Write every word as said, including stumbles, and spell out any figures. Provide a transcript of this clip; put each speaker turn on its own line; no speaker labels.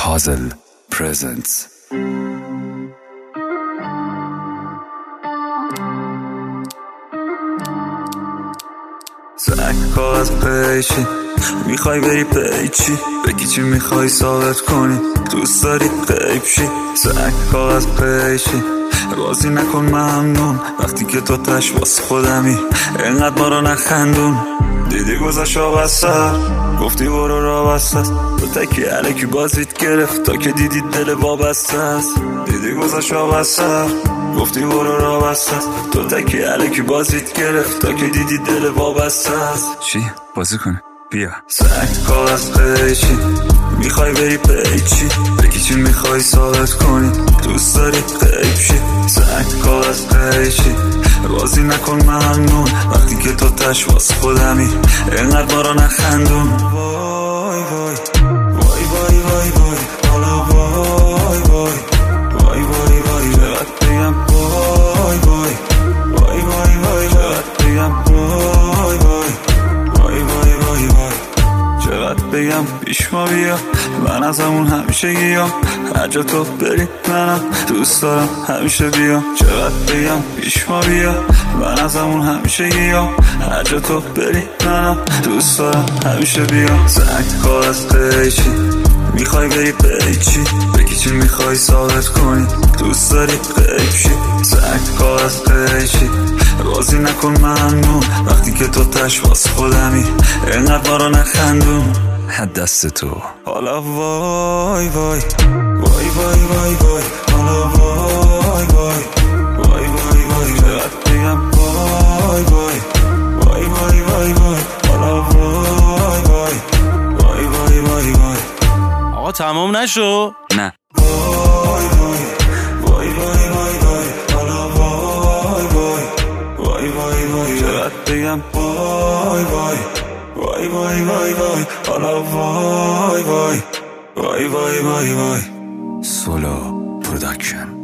Hazel presents.
زنگ کاغذ پیچی میخوای بری پیچی بگی چی میخوای ثابت کنی دوست داری غیب شی. زنگ کاغذ پیچی بازی نکن ممنون وقتی که تو تش واسه خودمی اینقدر ما رو نخندون. دیدی گذاشت آب از سر گفتی برو را بسته است تو تکی علکی بازیت گرفت تا که دیدی دل وابسته است. دیدی گذاشت آب از سر گفتی برو را بسته است تو تکی علکی بازیت گرفت تا که دیدی دل وابسته است.
چی؟ بازی کنه؟ بیا.
سنگ کاغذ پیچی میخوای بری پیچی بگی چی میخوای ثابت کنی دوست داری غیب شی. سنگ کاغذ پیچی بازی نکن ممنون وقتی که تو تش واسه خودمی اینقدر ما رو نخندون. وای وای وای وای وای وای حالا وای وای وای وای وای چقدر بگم وای وای وای وای وای چقدر بگم وای وای وای وای وای وای چقدر بگم پیش ما بیا من از همون همیشه گیام هر جا تو بری منم دوست دارم همیشه بیام. چقدر بگم پیش ما بیا من از همون همیشه گیام هر جا تو بری منم دوست دارم همیشه بیام. زنگ کاغذ پیچی میخوای بری پیچی بگی چی میخوای ثابت کنی دوست داری غیب شی. زنگ کاغذ پیچی بازی نکن ممنون وقتی که تو تش واسه خودمی اینقدر ما رو نخندون.
حد دست تو
حالا وای وای وای وای وای وای حالا وای وای وای وای وای چقدر بگم وای وای وای وای وای وای حالا وای وای وای وای وای وای
آقا تمام نشو؟
نه.
وای وای وای وای وای وای حالا وای وای وای وای وای چقدر بگم وای وای وای وای وای وای حالا وای وای وای وای وای وای
سولو پروداکشن.